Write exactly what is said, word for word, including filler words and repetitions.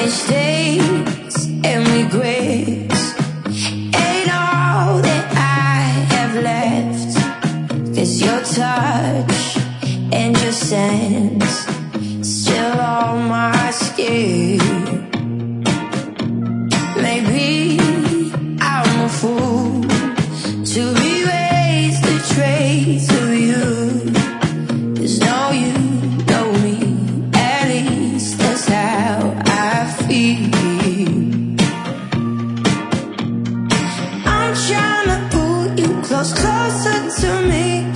mistakes and regrets ain't all that I have left. 'Cause your touch and your sense still on my skin. Maybe I'm a fool to erase the trace of you. 'Cause now you know me, at least that's how I feel. I'm trying to pull you close, closer to me.